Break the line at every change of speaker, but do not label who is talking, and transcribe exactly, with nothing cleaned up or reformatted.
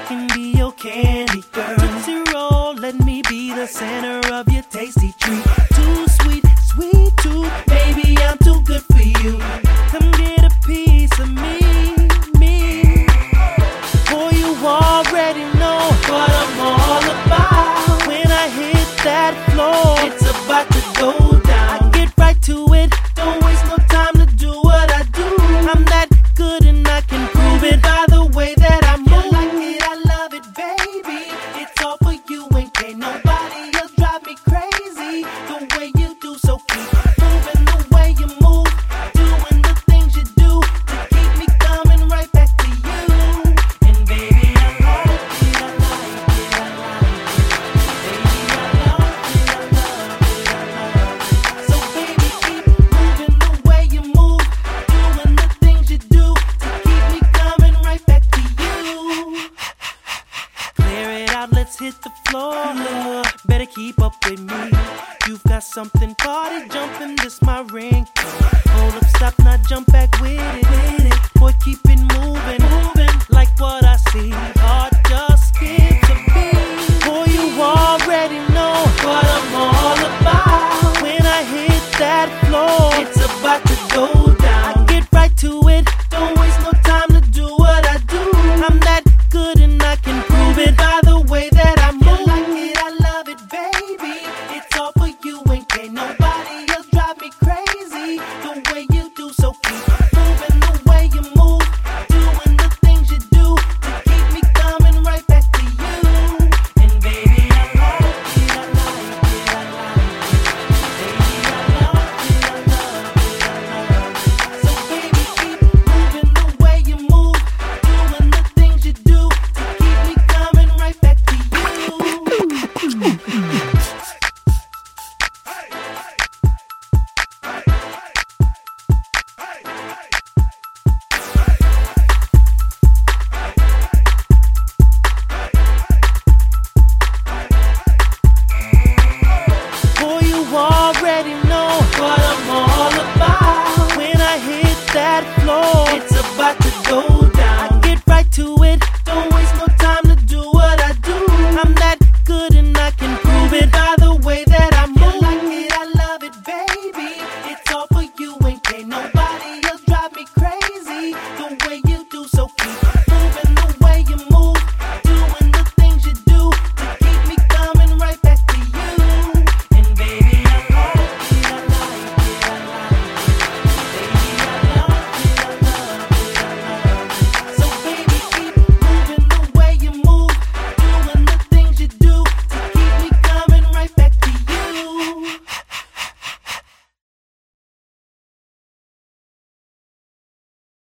can be your candy girl. Tootsie Roll, let me be the center of your tasty treat. Too sweet, sweet tooth, baby, I'm too good for you. Come get a piece of me, me. Boy, you already know what I'm all about. When I hit that floor, it's about to go down. I get right to it, don't waste no time to do what I do. I'm that good and I can prove it by the way that I move. You like it, I love it, baby. It's all for you and can't nobody else drive me crazy. The way you do, so keep moving the way you move, doing the things you do to keep me coming right back to you. And baby, I like it, I like it, I like it. Baby, I love it, I love it, I love it. So baby, keep moving the way you move, doing the things you do to keep me coming right back to you. Clear it out, let's hit the floor. Better keep up with me. You've got something party jumping, this my ring. Hold up, stop, now jump back with it, with it. Boy, keep it moving, moving like what I see. Heart just skips a beat. Boy, you already know what I'm all about. When I hit that floor, it's about to go down. I get right to it,